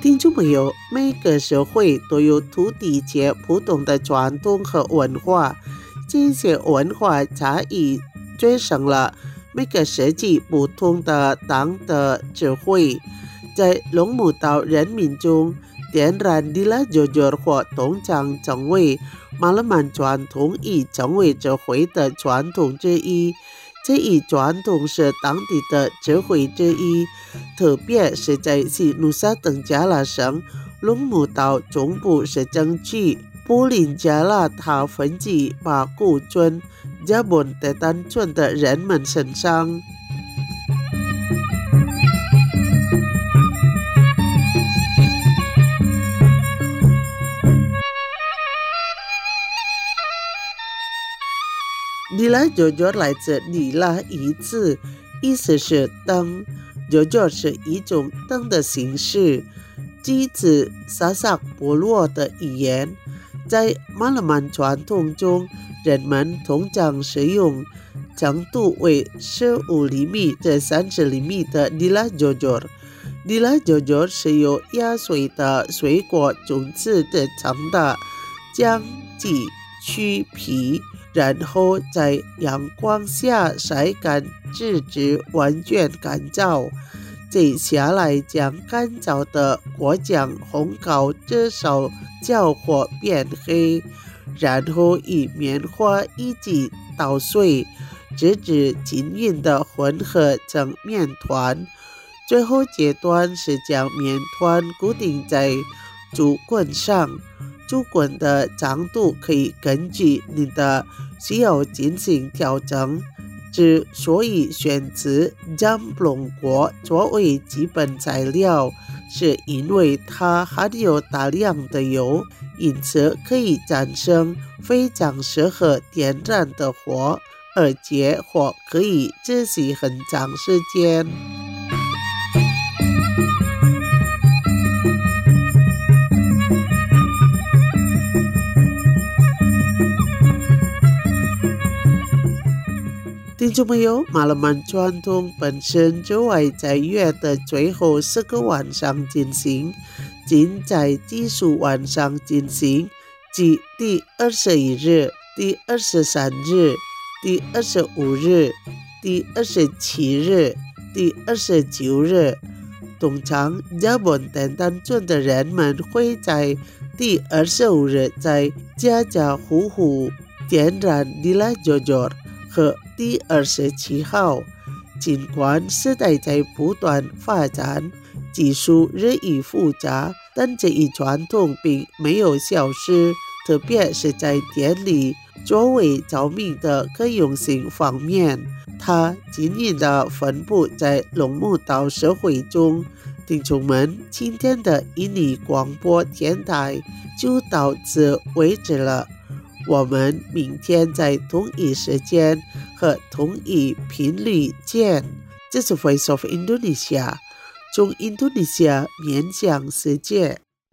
听众朋友，每个社会都有土地界不同的传统和文化，这些文化差异追上了每个时期不同的党的智慧。在龙目岛人民中，点燃迪拉九九或东江成为马来曼传统已成为智慧的传统之一。这一传统是当地的智慧之一，特别是在西努沙登加拉省龙目岛中部市政区布林加拉塔分级巴古村加本德丹村的人们身上。迪拉九九来自尼拉一字，意思是灯。九九是一种灯的形式，基自萨萨部落的语言。在马来曼传统中，人们通常使用长度为15厘米至30厘米的迪拉九九。迪拉九九是由压碎的水果种子制成的，将其去皮，然后在阳光下晒干，直至完全干燥。接下来将干燥的果酱烘烤至少焦或变黑，然后与棉花一起捣碎，直至均匀的混合成面团。最后阶段是将面团固定在竹棍上，竹棍的长度可以根据你的需要进行调整。之所以选择姜龙果作为基本材料，是因为它含有大量的油，因此可以产生非常适合点燃的火，而且火可以持续很长时间。听众朋友，马来曼传统本身就会在月的最后4个晚上进行，仅在奇数晚上进行，即第21日、第23日、第25日、第27日、第29日。通常加本登丹村的人们会在第25日在家家户户点燃迪拉九九，和第27号，尽管时代在不断发展，技术日益复杂，但这一传统并没有消失，特别是在电力作为照明的可用性方面，它均匀地分布在龙目岛社会中。听众们，今天的印尼广播电台就到此为止了。我们明天在同一时间和同一频率见。这是 Voice of Indonesia， 从印度尼西亚面向世界。